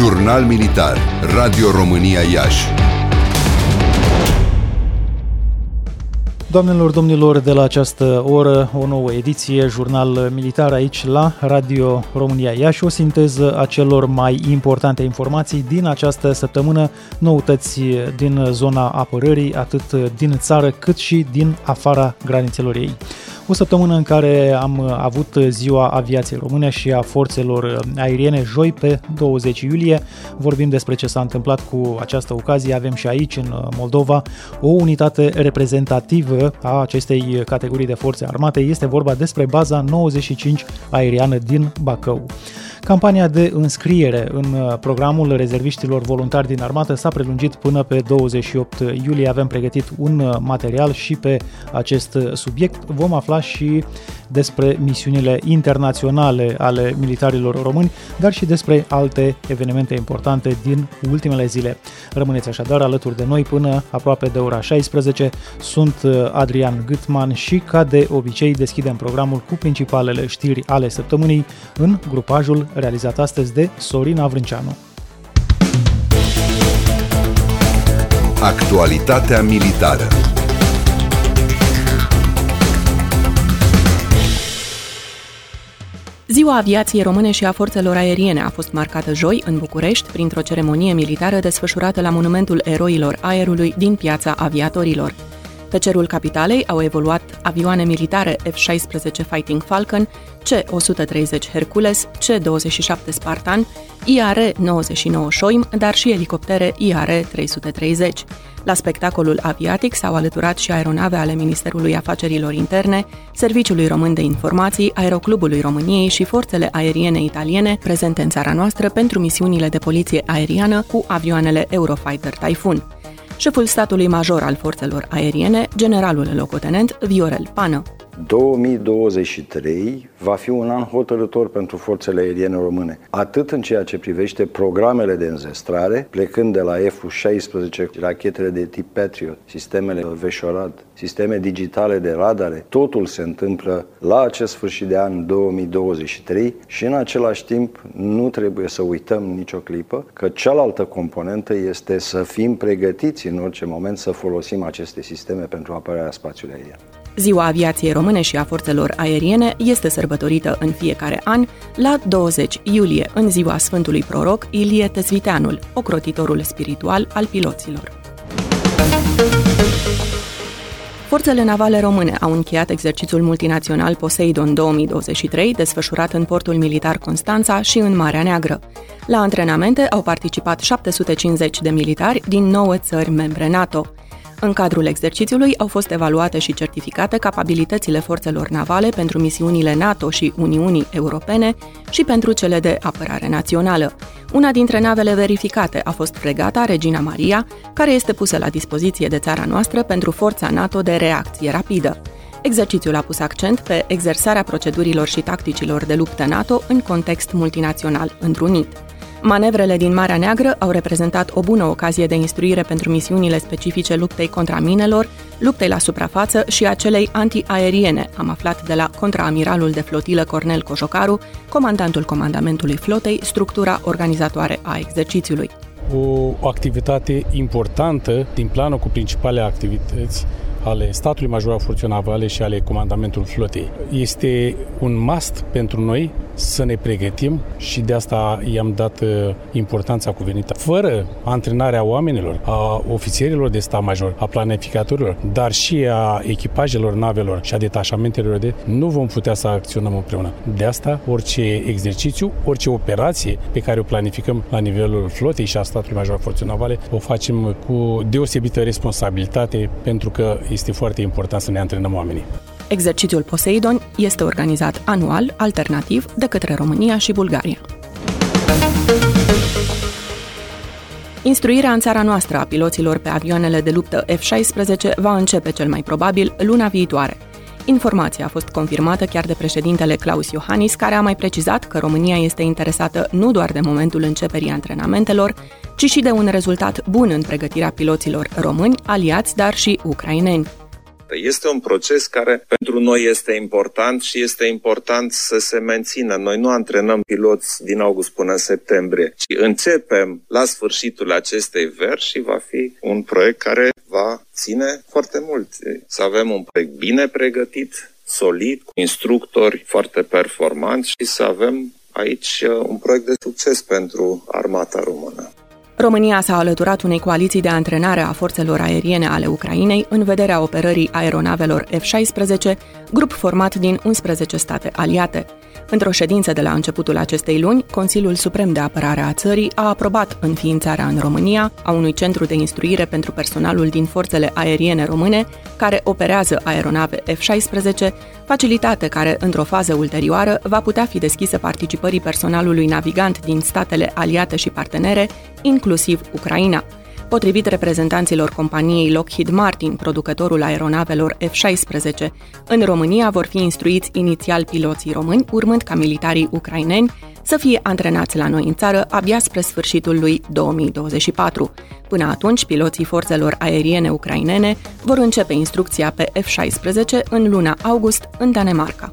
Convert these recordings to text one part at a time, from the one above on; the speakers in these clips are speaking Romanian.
Jurnal Militar, Radio România Iași. Doamnelor, domnilor, de la această oră, o nouă ediție, Jurnal Militar aici la Radio România Iași, o sinteză a celor mai importante informații din această săptămână, noutăți din zona apărării, atât din țară cât și din afara granițelor ei. O săptămână în care am avut Ziua Aviației Române și a Forțelor Aeriene, joi pe 20 iulie. Vorbim despre ce s-a întâmplat cu această ocazie. Avem și aici, în Moldova, o unitate reprezentativă a acestei categorii de forțe armate. Este vorba despre baza 95 aeriană din Bacău. Campania de înscriere în programul rezerviștilor voluntari din armată s-a prelungit până pe 28 iulie. Avem pregătit un material și pe acest subiect. Vom afla și despre misiunile internaționale ale militarilor români, dar și despre alte evenimente importante din ultimele zile. Rămâneți așadar alături de noi până aproape de ora 16. Sunt Adrian Gâtman și, ca de obicei, deschidem programul cu principalele știri ale săptămânii în grupajul realizat astăzi de Sorina Vrânceanu. Actualitatea militară. Ziua Aviației Române și a Forțelor Aeriene a fost marcată joi în București printr-o ceremonie militară desfășurată la Monumentul Eroilor Aerului din Piața Aviatorilor. Pe cerul capitalei au evoluat avioane militare F-16 Fighting Falcon, C-130 Hercules, C-27 Spartan, IR-99 Shoim, dar și elicoptere IR-330. La spectacolul aviatic s-au alăturat și aeronave ale Ministerului Afacerilor Interne, Serviciului Român de Informații, Aeroclubului României și forțele aeriene italiene prezente în țara noastră pentru misiunile de poliție aeriană cu avioanele Eurofighter Typhoon. Șeful statului major al forțelor aeriene, generalul locotenent Viorel Pană. 2023 va fi un an hotărâtor pentru forțele aeriene române, atât în ceea ce privește programele de înzestrare, plecând de la F-16, rachetele de tip Patriot, sistemele Veșorad, sisteme digitale de radare. Totul se întâmplă la acest sfârșit de an 2023 și în același timp nu trebuie să uităm nicio clipă că cealaltă componentă este să fim pregătiți în orice moment să folosim aceste sisteme pentru apărarea spațiului aerian. Ziua Aviației Române și a Forțelor Aeriene este sărbătorită în fiecare an la 20 iulie, în ziua Sfântului Proroc Ilie Tezviteanul, ocrotitorul spiritual al piloților. Forțele navale române au încheiat exercițiul multinațional Poseidon 2023, desfășurat în portul militar Constanța și în Marea Neagră. La antrenamente au participat 750 de militari din 9 țări membre NATO. În cadrul exercițiului au fost evaluate și certificate capabilitățile forțelor navale pentru misiunile NATO și Uniunii Europene și pentru cele de apărare națională. Una dintre navele verificate a fost fregata Regina Maria, care este pusă la dispoziție de țara noastră pentru forța NATO de reacție rapidă. Exercițiul a pus accent pe exersarea procedurilor și tacticilor de luptă NATO în context multinațional întrunit. Manevrele din Marea Neagră au reprezentat o bună ocazie de instruire pentru misiunile specifice luptei contra minelor, luptei la suprafață și a celei antiaeriene, am aflat de la contraamiralul de flotilă Cornel Cojocaru, comandantul comandamentului flotei, structura organizatoare a exercițiului. O activitate importantă din planul cu principale activități ale statului major al forțelor navale și ale comandamentului flotei. Este un must pentru noi să ne pregătim și de asta i-am dat importanța cuvenită. Fără antrenarea oamenilor, a ofițerilor de stat major, a planificatorilor, dar și a echipajelor navelor și a detașamentelor nu vom putea să acționăm împreună. De asta, orice exercițiu, orice operație pe care o planificăm la nivelul flotei și a statului major al forțelor navale, o facem cu deosebită responsabilitate pentru că este foarte important să ne antrenăm oamenii. Exercițiul Poseidon este organizat anual, alternativ, de către România și Bulgaria. Instruirea în țara noastră a piloților pe avioanele de luptă F-16 va începe cel mai probabil luna viitoare. Informația a fost confirmată chiar de președintele Klaus Iohannis, care a mai precizat că România este interesată nu doar de momentul începerii antrenamentelor, ci și de un rezultat bun în pregătirea piloților români, aliați, dar și ucraineni. departe. Este un proces care pentru noi este important și este important să se mențină. Noi nu antrenăm piloți din august până în septembrie, ci începem la sfârșitul acestei veri și va fi un proiect care va ține foarte mult. Să avem un proiect bine pregătit, solid, cu instructori foarte performanți și să avem aici un proiect de succes pentru armata română. România s-a alăturat unei coaliții de antrenare a forțelor aeriene ale Ucrainei în vederea operării aeronavelor F-16, grup format din 11 state aliate. Într-o ședință de la începutul acestei luni, Consiliul Suprem de Apărare a țării a aprobat înființarea în România a unui centru de instruire pentru personalul din forțele aeriene române care operează aeronave F-16, facilitate care, într-o fază ulterioară, va putea fi deschisă participării personalului navigant din statele aliate și partenere, inclusiv Ucraina. Potrivit reprezentanților companiei Lockheed Martin, producătorul aeronavelor F-16, în România vor fi instruiți inițial piloții români, urmând ca militarii ucraineni să fie antrenați la noi în țară abia spre sfârșitul lui 2024. Până atunci, piloții forțelor aeriene ucrainene vor începe instrucția pe F-16 în luna august în Danemarca.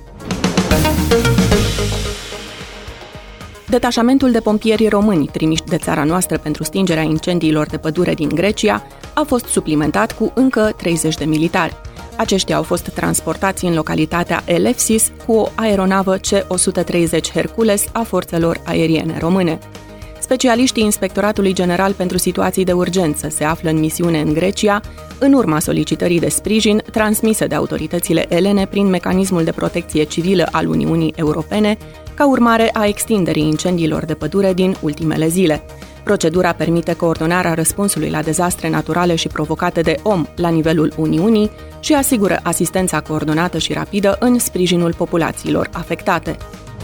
Detașamentul de pompieri români trimiși de țara noastră pentru stingerea incendiilor de pădure din Grecia a fost suplimentat cu încă 30 de militari. Aceștia au fost transportați în localitatea Elefsis cu o aeronavă C-130 Hercules a forțelor aeriene române. Specialiștii Inspectoratului General pentru Situații de Urgență se află în misiune în Grecia, în urma solicitării de sprijin transmise de autoritățile elene prin mecanismul de protecție civilă al Uniunii Europene, ca urmare a extinderii incendiilor de pădure din ultimele zile. Procedura permite coordonarea răspunsului la dezastre naturale și provocate de om la nivelul Uniunii și asigură asistența coordonată și rapidă în sprijinul populațiilor afectate.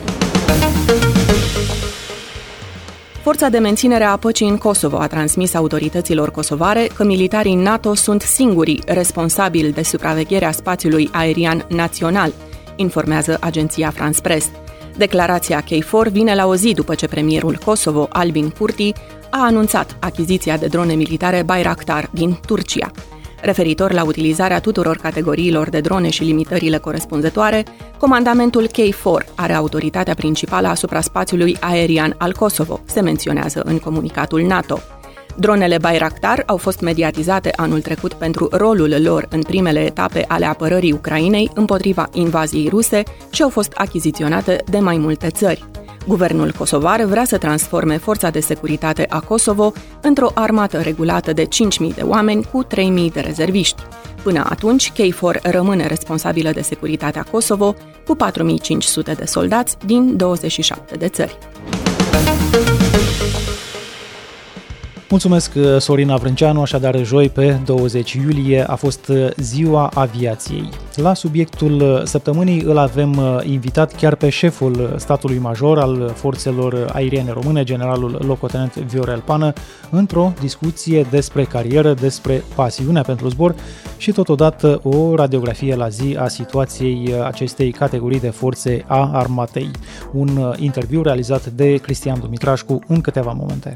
Forța de menținere a păcii în Kosovo a transmis autorităților kosovare că militarii NATO sunt singurii responsabili de supravegherea spațiului aerian național, informează agenția France Press. Declarația KFOR vine la o zi după ce premierul Kosovo, Albin Kurti, a anunțat achiziția de drone militare Bayraktar din Turcia. Referitor la utilizarea tuturor categoriilor de drone și limitările corespunzătoare, comandamentul KFOR are autoritatea principală asupra spațiului aerian al Kosovo, se menționează în comunicatul NATO. Dronele Bayraktar au fost mediatizate anul trecut pentru rolul lor în primele etape ale apărării Ucrainei împotriva invaziei ruse și au fost achiziționate de mai multe țări. Guvernul kosovar vrea să transforme forța de securitate a Kosovo într-o armată regulată de 5.000 de oameni cu 3.000 de rezerviști. Până atunci, KFOR rămâne responsabilă de securitatea Kosovo cu 4.500 de soldați din 27 de țări. Mulțumesc, Sorina Vrânceanu. Așadar, joi, pe 20 iulie, a fost Ziua Aviației. La subiectul săptămânii îl avem invitat chiar pe șeful statului major al forțelor aeriene române, generalul locotenent Viorel Pană, într-o discuție despre carieră, despre pasiunea pentru zbor și totodată o radiografie la zi a situației acestei categorii de forțe a armatei. Un interviu realizat de Cristian Dumitrașcu în câteva momente.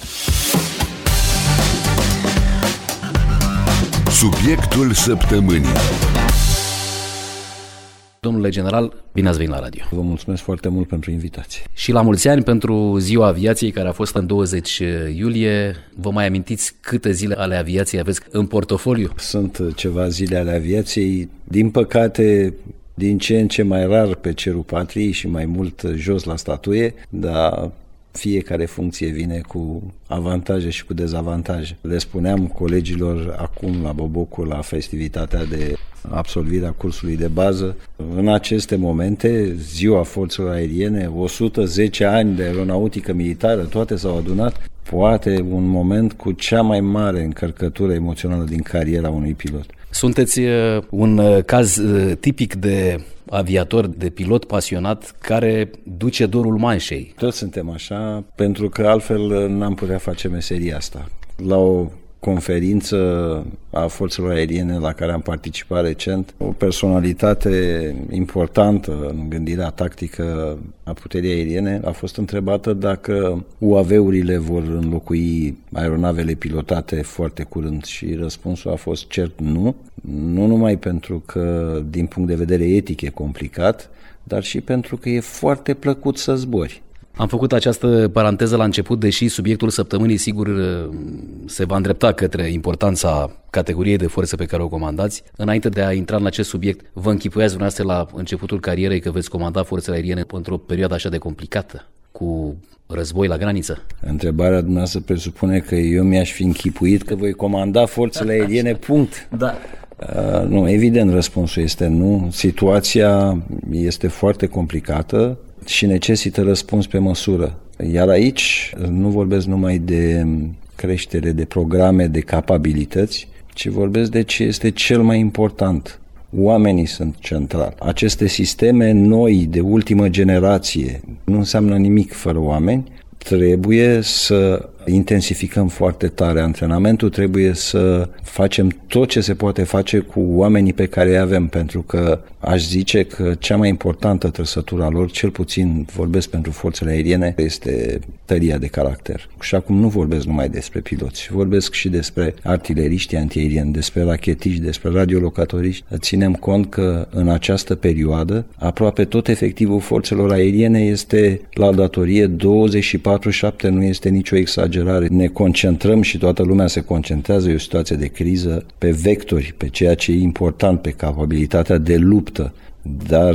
Subiectul săptămânii. Domnule general, bine ați venit la radio. Vă mulțumesc foarte mult pentru invitație. Și la mulți ani pentru Ziua Aviației, care a fost în 20 iulie. Vă mai amintiți câte zile ale aviației aveți în portofoliu? Sunt ceva zile ale aviației, din păcate, din ce în ce mai rar pe cerul patriei și mai mult jos la statuie, dar fiecare funcție vine cu avantaje și cu dezavantaje. Le spuneam colegilor acum la Bobocu, la festivitatea de absolvire a cursului de bază, în aceste momente, Ziua Forțelor Aeriene, 110 ani de aeronautică militară, toate s-au adunat, poate un moment cu cea mai mare încărcătură emoțională din cariera unui pilot. Sunteți un caz tipic de aviator, de pilot pasionat care duce dorul manșei. Toți suntem așa, pentru că altfel n-am putea face meseria asta. La o conferință a forțelor aeriene la care am participat recent, o personalitate importantă în gândirea tactică a puterii aeriene a fost întrebată dacă UAV-urile vor înlocui aeronavele pilotate foarte curând și răspunsul a fost cert nu. Nu numai pentru că din punct de vedere etic e complicat, dar și pentru că e foarte plăcut să zbori. Am făcut această paranteză la început, deși subiectul săptămânii sigur se va îndrepta către importanța categoriei de forțe pe care o comandați. Înainte de a intra în acest subiect, vă închipuiați dumneavoastră la începutul carierei că veți comanda forțele aeriene într-o perioadă așa de complicată, cu război la graniță? Întrebarea dumneavoastră presupune că eu mi-aș fi închipuit că voi comanda forțele aeriene, punct. Da. Nu, evident răspunsul este nu. Situația este foarte complicată și necesită răspuns pe măsură. Iar aici nu vorbesc numai de creștere de programe, de capabilități, ci vorbesc de ce este cel mai important. Oamenii sunt centrali. Aceste sisteme noi, de ultimă generație, nu înseamnă nimic fără oameni. Trebuie să intensificăm foarte tare antrenamentul, trebuie să facem tot ce se poate face cu oamenii pe care îi avem, pentru că aș zice că cea mai importantă trăsătură lor, cel puțin vorbesc pentru forțele aeriene, este tăria de caracter. Și acum nu vorbesc numai despre piloți, vorbesc și despre artileriști antiaerieni, despre rachetiști, despre radiolocatoriști. Ținem cont că în această perioadă aproape tot efectivul forțelor aeriene este la datorie 24/7, nu este nicio exagerare. Ne concentrăm și toată lumea se concentrează, e o situație de criză, pe vectori, pe ceea ce e important, pe capabilitatea de luptă, dar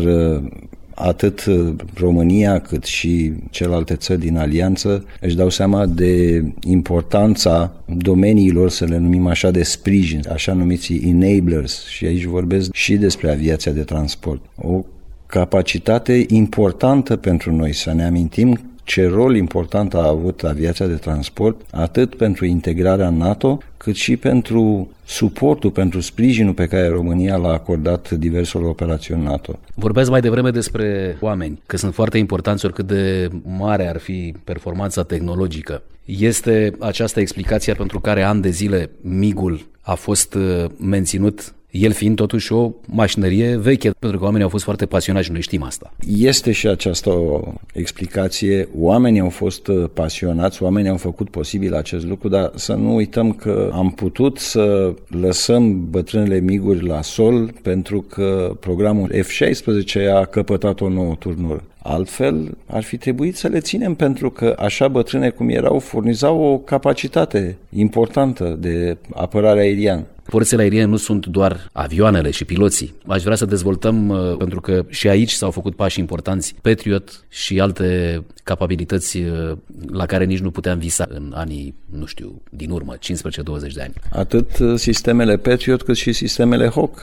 atât România cât și celelalte țări din alianță își dau seama de importanța domeniilor, să le numim așa, de sprijin, așa numiți enablers, și aici vorbesc și despre aviația de transport. O capacitate importantă pentru noi, să ne amintim ce rol important a avut aviația de transport, atât pentru integrarea NATO, cât și pentru suportul, pentru sprijinul pe care România l-a acordat diverselor operațiuni NATO. Vorbeați mai devreme despre oameni, că sunt foarte importanți oricât de mare ar fi performanța tehnologică. Este aceasta explicația pentru care ani de zile MiG-ul a fost menținut, el fiind totuși o mașinărie veche, pentru că oamenii au fost foarte pasionați și noi știm asta. Este și această explicație. Oamenii au fost pasionați, oamenii au făcut posibil acest lucru, dar să nu uităm că am putut să lăsăm bătrânele MiG-uri la sol pentru că programul F-16 a căpătat o nouă turnură. Altfel, ar fi trebuit să le ținem pentru că așa bătrâne cum erau, furnizau o capacitate importantă de apărare aeriană. Forțele aeriene nu sunt doar avioanele și piloții. Aș vrea să dezvoltăm, pentru că și aici s-au făcut pași importanți, Patriot și alte capabilități la care nici nu puteam visa în anii, nu știu, din urmă, 15-20 de ani. Atât sistemele Patriot cât și sistemele Hawk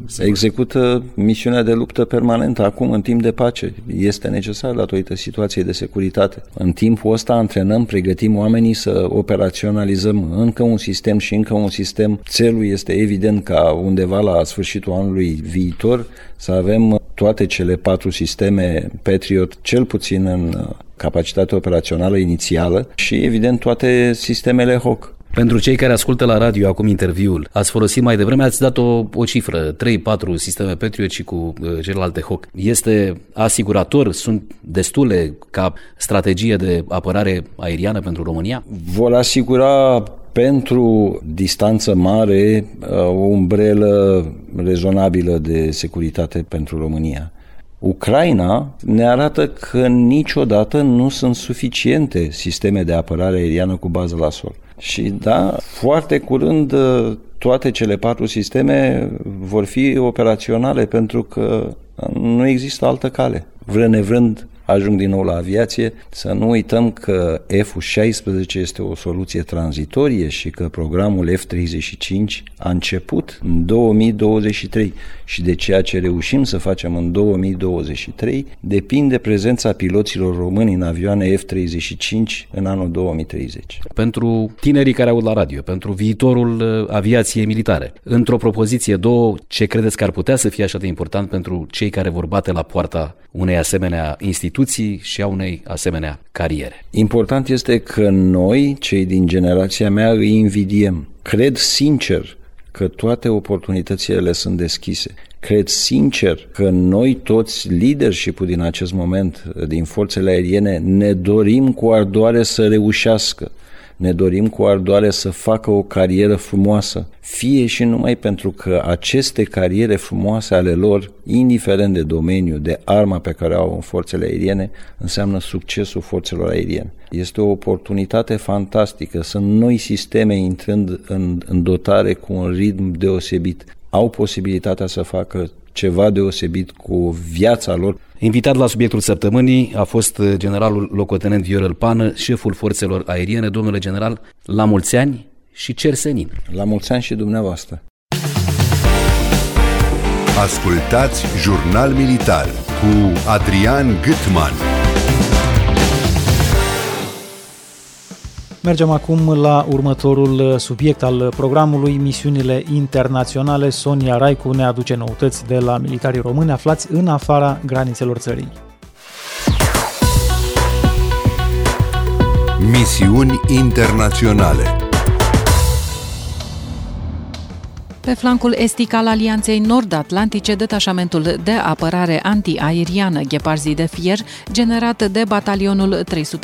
execută misiunea de luptă permanentă acum, în timp de pace. Este necesar datorită situației de securitate. În timpul ăsta antrenăm, pregătim oamenii să operaționalizăm încă un sistem și încă un sistem. Țelul este evident ca undeva la sfârșitul anului viitor să avem toate cele 4 sisteme Patriot, cel puțin în capacitate operațională inițială, și evident toate sistemele Hawk. Pentru cei care ascultă la radio acum interviul, ați folosit mai devreme, ați dat o cifră, 3-4 sisteme Patriot și cu celelalte Hawk. Este asigurator? Sunt destule ca strategie de apărare aeriană pentru România? Vor asigura pentru distanță mare o umbrelă rezonabilă de securitate pentru România. Ucraina ne arată că niciodată nu sunt suficiente sisteme de apărare aeriană cu bază la sol. Și da, foarte curând toate cele 4 sisteme vor fi operaționale pentru că nu există altă cale. Vrând nevrând, ajung din nou la aviație, să nu uităm că F-16 este o soluție tranzitorie și că programul F-35 a început în 2023 și de ceea ce reușim să facem în 2023 depinde prezența piloților români în avioane F-35 în anul 2030. Pentru tinerii care aud la radio, pentru viitorul aviației militare, într-o propoziție, 2, ce credeți că ar putea să fie așa de important pentru cei care vor bate la poarta unei asemenea instituții instituții și a unei asemenea cariere. Important este că noi, cei din generația mea, îi invidiem. Cred sincer că toate oportunitățile sunt deschise. Cred sincer că noi toți, leadership-ul din acest moment, din forțele aeriene, ne dorim cu ardoare să reușească. Ne dorim cu ardoare să facă o carieră frumoasă, fie și numai pentru că aceste cariere frumoase ale lor, indiferent de domeniu, de arma pe care au în forțele aeriene, înseamnă succesul forțelor aeriene. Este o oportunitate fantastică, sunt noi sisteme intrând în dotare cu un ritm deosebit. Au posibilitatea să facă ceva deosebit cu viața lor. Invitat la subiectul săptămânii a fost generalul locotenent Viorel Pană, șeful forțelor aeriene. Domnule general, la mulți ani și cer senin. La mulți ani și dumneavoastră. Ascultați Jurnal Militar cu Adrian Gutman. Mergem acum la următorul subiect al programului, misiunile internaționale. Sonia Raicu ne aduce noutăți de la militarii români aflați în afara granițelor țării. Misiuni internaționale. Pe flancul estic al Alianței Nord-Atlantice, detașamentul de apărare antiaeriană Gheparzi de Fier, generat de batalionul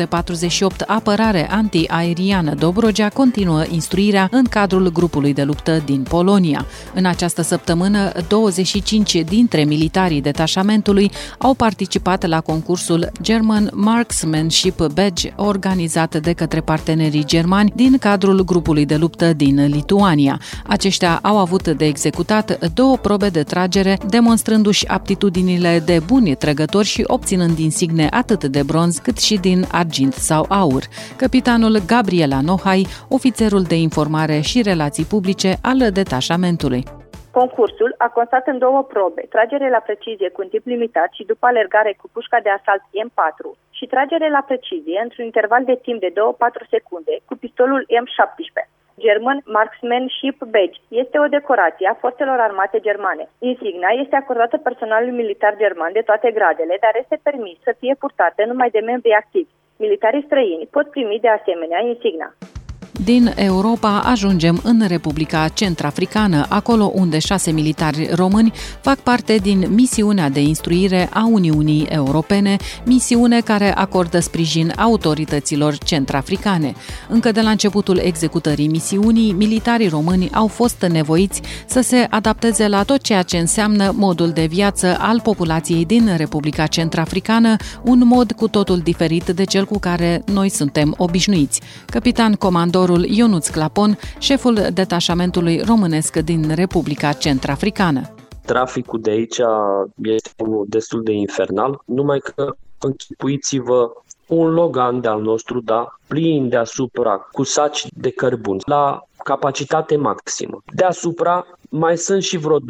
348 Apărare Antiaeriană Dobrogea, continuă instruirea în cadrul grupului de luptă din Polonia. În această săptămână, 25 dintre militarii detașamentului au participat la concursul German Marksmanship Badge, organizat de către partenerii germani din cadrul grupului de luptă din Lituania. Aceștia au avut de executat 2 probe de tragere, demonstrându-și aptitudinile de buni trăgători și obținând insigne atât de bronz cât și din argint sau aur. Capitanul Gabriela Nohai, ofițerul de informare și relații publice al detașamentului. Concursul a constat în 2 probe, tragere la precizie cu un timp limitat și după alergare cu pușca de asalt M4 și tragere la precizie într-un interval de timp de 2-4 secunde cu pistolul M17. German Marksmanship Badge este o decorație a forțelor armate germane. Insigna este acordată personalului militar german de toate gradele, dar este permis să fie purtată numai de membrii activi. Militarii străini pot primi de asemenea insigna. Din Europa ajungem în Republica Centrafricană, acolo unde 6 militari români fac parte din misiunea de instruire a Uniunii Europene, misiune care acordă sprijin autorităților centrafricane. Încă de la începutul executării misiunii, militarii români au fost nevoiți să se adapteze la tot ceea ce înseamnă modul de viață al populației din Republica Centrafricană, un mod cu totul diferit de cel cu care noi suntem obișnuiți. Capitan comandor Ionuț Clapon, șeful detașamentului românesc din Republica Centrafricană. Traficul de aici este destul de infernal, numai că închipuiți-vă un Logan de-al nostru, plin deasupra, cu saci de cărbuni, la capacitate maximă. Deasupra mai sunt și vreo 2-3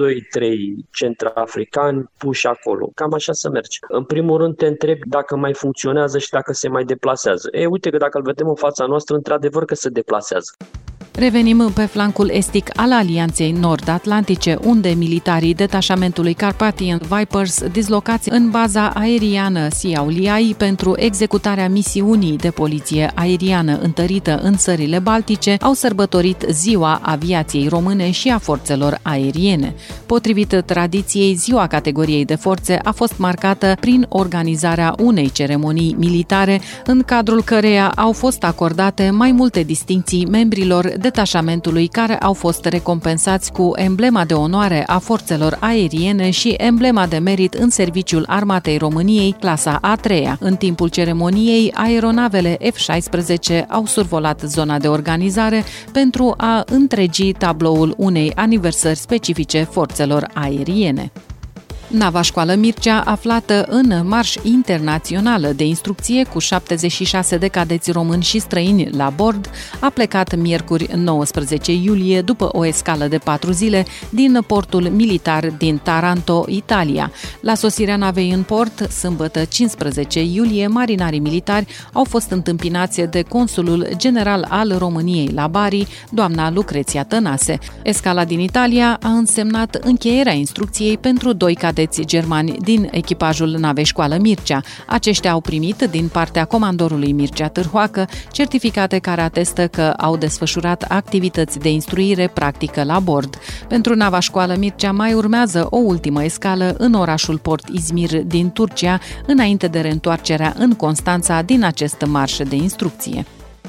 centrafricani puși acolo. Cam așa se merge. În primul rând te întrebi dacă mai funcționează și dacă se mai deplasează. Uite că dacă îl vedem în fața noastră, într-adevăr că se deplasează. Revenim pe flancul estic al Alianței Nord-Atlantice, unde militarii detașamentului Carpathian Vipers, dislocați în baza aeriană Siauliai pentru executarea misiunii de poliție aeriană întărită în țările Baltice, au sărbătorit Ziua Aviației Române și a Forțelor Aeriene. Potrivit tradiției, ziua categoriei de forțe a fost marcată prin organizarea unei ceremonii militare, în cadrul căreia au fost acordate mai multe distincții membrilor detașamentului care au fost recompensați cu emblema de onoare a forțelor aeriene și emblema de merit în serviciul Armatei României, clasa A3-a. În timpul ceremoniei, aeronavele F-16 au survolat zona de organizare pentru a întregi tabloul unei aniversări specifice forțelor aeriene. Nava Școală Mircea, aflată în marș internațională de instrucție cu 76 de cadeți români și străini la bord, a plecat miercuri 19 iulie după o escală de 4 zile din portul militar din Taranto, Italia. La sosirea navei în port, sâmbătă 15 iulie, marinarii militari au fost întâmpinați de consulul general al României la Bari, doamna Lucreția Tănase. Escala din Italia a însemnat încheierea instrucției pentru 2 cadeți cadeți germani din echipajul navei Școală Mircea. Aceștia au primit din partea comandorului Mircea Târhoacă certificate care atestă că au desfășurat activități de instruire practică la bord. Pentru nava Școală Mircea mai urmează o ultimă escală în orașul Port Izmir din Turcia, înainte de reîntoarcerea în Constanța din acest marș de instrucție.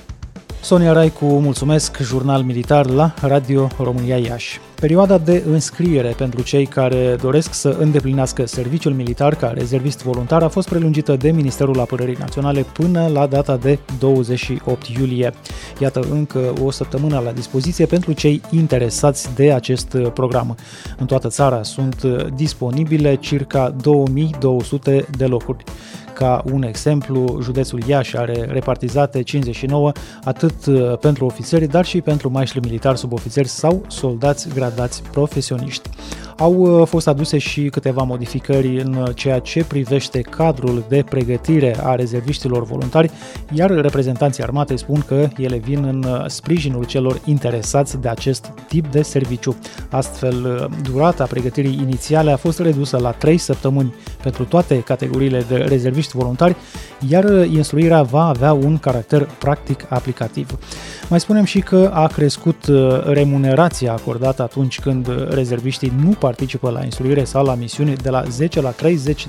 Sonia Raicu, mulțumesc, jurnal militar la Radio România Iași. Perioada de înscriere pentru cei care doresc să îndeplinească serviciul militar ca rezervist voluntar a fost prelungită de Ministerul Apărării Naționale până la data de 28 iulie. Iată încă o săptămână la dispoziție pentru cei interesați de acest program. În toată țara sunt disponibile circa 2200 de locuri. Ca un exemplu, județul Iași are repartizate 59 atât pentru ofițeri, dar și pentru maștri militari, subofițeri sau soldați gradați profesioniști. Au fost aduse și câteva modificări în ceea ce privește cadrul de pregătire a rezerviștilor voluntari, iar reprezentanții armatei spun că ele vin în sprijinul celor interesați de acest tip de serviciu. Astfel, durata pregătirii inițiale a fost redusă la 3 săptămâni pentru toate categoriile de rezerviști voluntari, iar instruirea va avea un caracter practic aplicativ. Mai spunem și că a crescut remunerația acordată atunci când rezerviștii nu participă la instruire sau la misiuni de la 10 la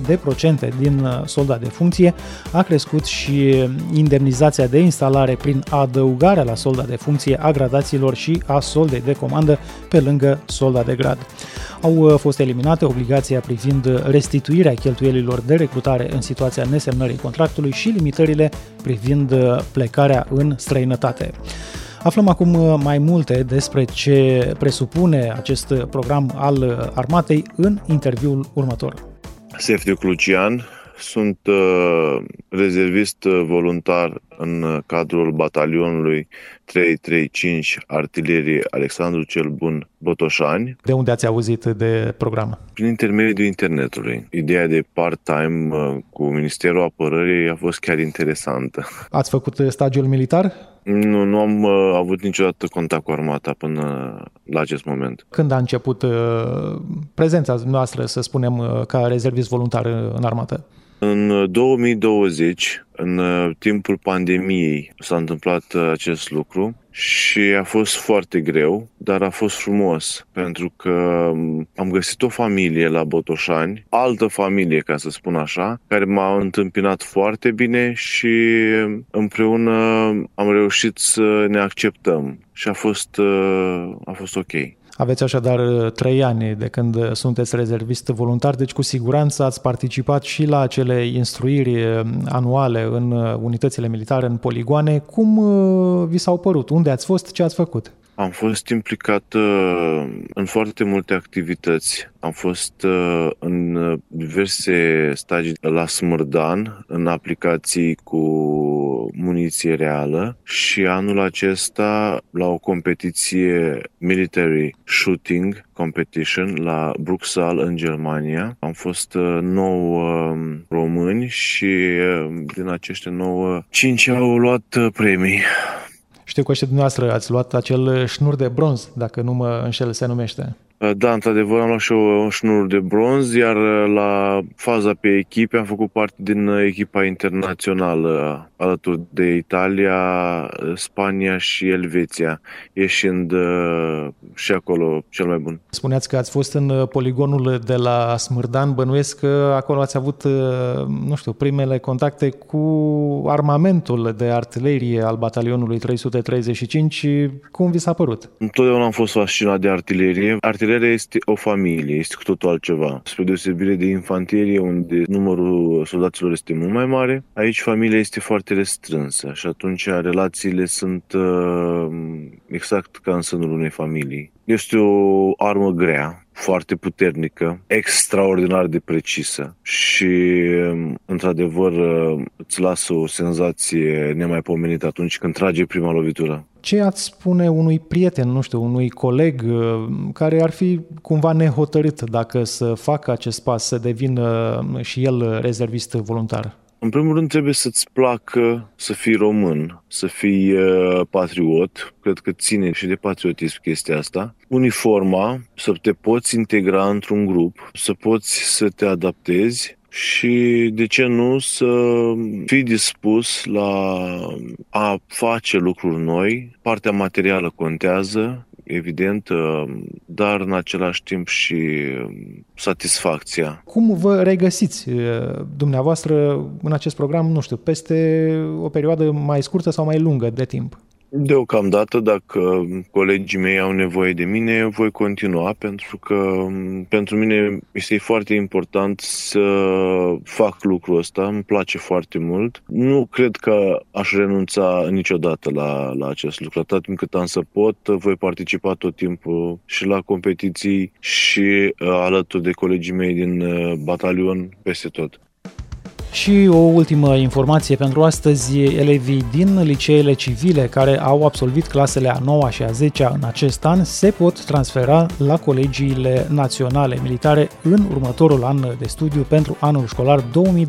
30% din solda de funcție. A crescut și indemnizația de instalare prin adăugarea la solda de funcție a gradațiilor și a soldei de comandă pe lângă solda de grad. Au fost eliminate obligația privind restituirea cheltuielilor de recrutare în situația nesemnării contractului și limitările privind plecarea în străinătate. Aflăm acum mai multe despre ce presupune acest program al armatei în interviul următor. Seftiu Lucian, sunt rezervist voluntar în cadrul batalionului 335 Artilerie Alexandru cel Bun Botoșani. De unde ați auzit de program? Prin intermediul internetului. Ideea de part-time cu Ministerul Apărării a fost chiar interesantă. Ați făcut stagiul militar? Nu am avut niciodată contact cu armata până la acest moment. Când a început prezența noastră, să spunem, ca rezervist voluntar în armată? În 2020, în timpul pandemiei, s-a întâmplat acest lucru și a fost foarte greu, dar a fost frumos, pentru că am găsit o familie la Botoșani, altă familie, ca să spun așa, care m-a întâmpinat foarte bine și împreună am reușit să ne acceptăm și a fost ok. Aveți așadar 3 ani de când sunteți rezervist voluntar, deci cu siguranță ați participat și la acele instruiri anuale în unitățile militare, în poligoane. Cum vi s-au părut? Unde ați fost? Ce ați făcut? Am fost implicat în foarte multe activități. Am fost în diverse stagii la Smârdan, în aplicații cu muniție reală și anul acesta la o competiție military shooting competition la Bruxelles în Germania. Am fost 9 români și din aceștia 9, 5 au luat premii. Știu că și dumneavoastră ați luat acel șnur de bronz, dacă nu mă înșel se numește. Da, într-adevăr am luat și un șnur de bronz, iar la faza pe echipe am făcut parte din echipa internațională alături de Italia, Spania și Elveția, ieșind și acolo cel mai bun. Spuneați că ați fost în poligonul de la Smârdan, bănuiesc că acolo ați avut, primele contacte cu armamentul de artilerie al batalionului 335. Cum vi s-a părut? Întotdeauna am fost fascinat de artilerie. Artileria este o familie, este cu totul altceva. Spre deosebire de infanterie, unde numărul soldaților este mult mai mare, aici familia este foarte restrânsă și atunci relațiile sunt exact ca în sânul unei familii. Este o armă grea, foarte puternică, extraordinar de precisă și, într-adevăr, îți lasă o senzație nemaipomenită atunci când trage prima lovitură. Ce ați spune unui prieten, unui coleg care ar fi cumva nehotărât dacă să facă acest pas, să devină și el rezervist voluntar? În primul rând trebuie să-ți placă să fii român, să fii patriot. Cred că ține și de patriotism chestia asta. Uniforma, să te poți integra într-un grup, să poți să te adaptezi și, de ce nu, să fii dispus la a face lucruri noi. Partea materială contează, evident, dar în același timp și satisfacția. Cum vă regăsiți dumneavoastră în acest program, nu știu, peste o perioadă mai scurtă sau mai lungă de timp? Deocamdată, dacă colegii mei au nevoie de mine, voi continua, pentru că pentru mine este foarte important să fac lucrul ăsta, îmi place foarte mult. Nu cred că aș renunța niciodată la acest lucru. Atât timp cât am să pot, voi participa tot timpul și la competiții și alături de colegii mei din batalion, peste tot. Și o ultimă informație pentru astăzi: elevii din liceele civile care au absolvit clasele a 9-a și a 10-a în acest an se pot transfera la colegiile naționale militare în următorul an de studiu pentru anul școlar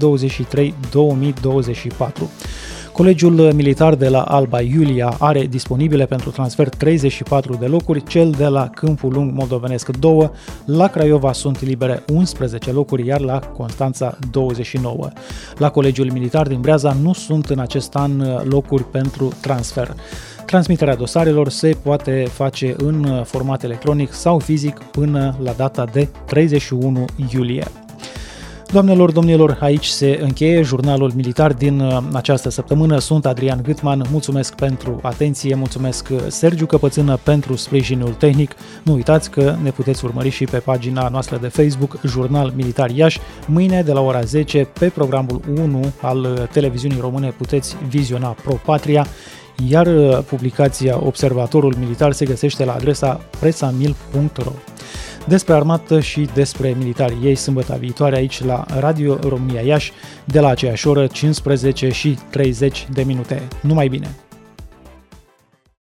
2023-2024. Colegiul militar de la Alba Iulia are disponibile pentru transfer 34 de locuri, cel de la Câmpul Lung Moldovenesc 2, la Craiova sunt libere 11 locuri, iar la Constanța 29. La Colegiul Militar din Breaza nu sunt în acest an locuri pentru transfer. Transmiterea dosarelor se poate face în format electronic sau fizic până la data de 31 iulie. Doamnelor, domnilor, aici se încheie jurnalul militar din această săptămână. Sunt Adrian Gâtman, mulțumesc pentru atenție, mulțumesc Sergiu Căpățână pentru sprijinul tehnic. Nu uitați că ne puteți urmări și pe pagina noastră de Facebook, Jurnal Militar Iași. Mâine, de la ora 10, pe programul 1 al televiziunii române puteți viziona Pro Patria, iar publicația Observatorul Militar se găsește la adresa presamil.ro. Despre armată și despre militari ei, sâmbătă viitoare aici la Radio România Iași, de la aceeași oră, 15:30. Numai bine!